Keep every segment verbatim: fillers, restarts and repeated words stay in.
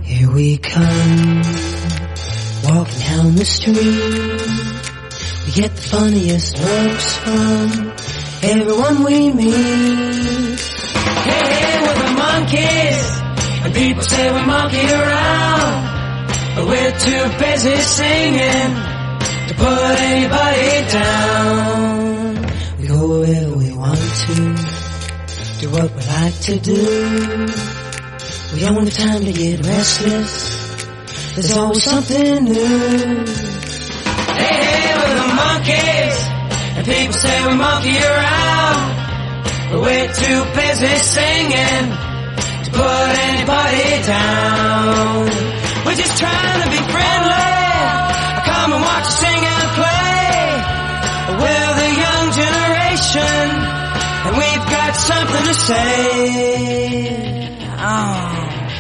Here we come, walking down the street. We get the funniest looks from everyone we meet. Hey, hey, we're the monkeys, and people say we monkey around, but we're too busy singing to put anybody down. We go wherever we want to, do what we like to do. We don't have time to get restless, there's always something new. Hey, hey, we're the monkeys, and people say we monkey around, but we're too busy singing to put anybody down. We're just trying to be friendly, come and watch us sing and play. We're the young generation, and we've got something to say. Oh.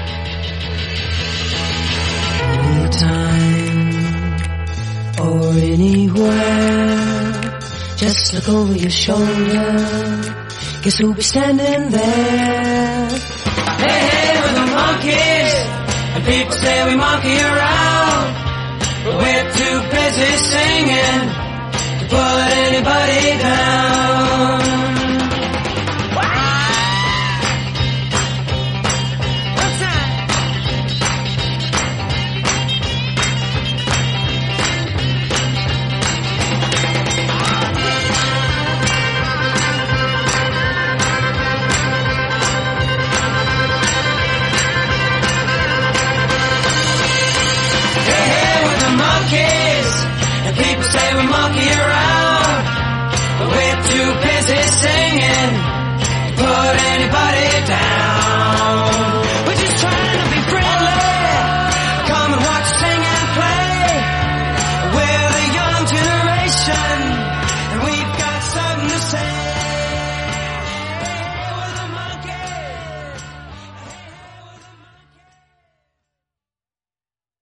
Anytime or anywhere, just look over your shoulder, guess who'll be standing there? Hey, hey, we're the monkeys, and people say we monkey around, but we're too busy singing to put anybody down. And people say we monkey around, but we're too busy singing to put anybody down.